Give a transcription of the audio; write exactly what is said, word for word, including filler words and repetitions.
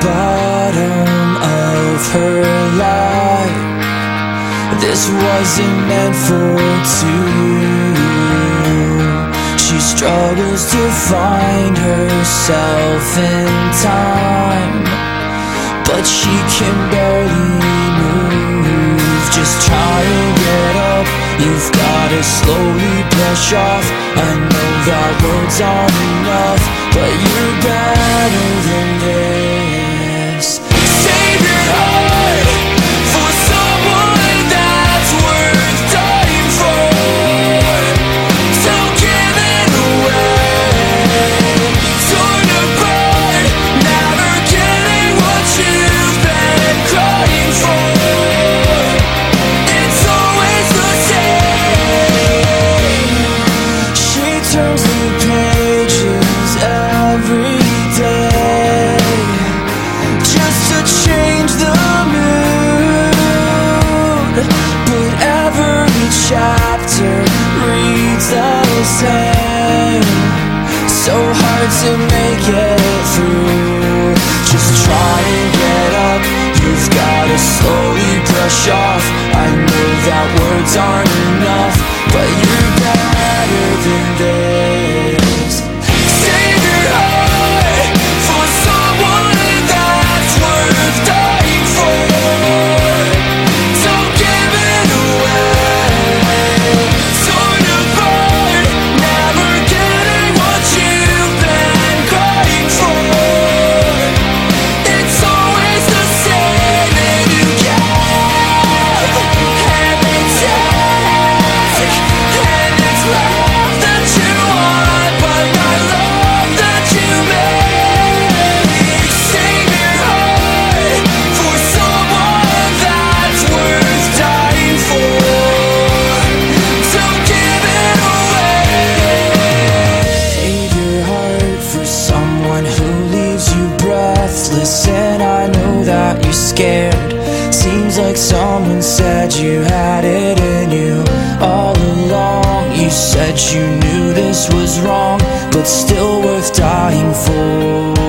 bottom of her life. This wasn't meant for two. She struggles to find herself in time, but she can barely move. Just try to get up, you've gotta slowly brush off. I know that words aren't enough, but you're better than this. Save your heart for someone that's worth dying for. Don't give it away. Torn apart, never getting what you've been crying for. It's always the same. She turns the pages every day just to change the mood, but every chapter reads the same. So hard to make it through. Just try and get up, you've gotta slowly brush off. I know that words aren't enough, but you're better than this. Save your heart for someone that's worth dying for. Don't give it away. Torn apart, never getting what you've been crying for. It's always the same, and you give and they take, and it's love that you want, but not love that you make. Save your heart for someone that's worth dying for. Don't give it away. Save your heart for someone who leaves you breathless. And I know that you're scared. Seems like someone said you had it in you all along. You said you knew this was wrong, but still worth dying for.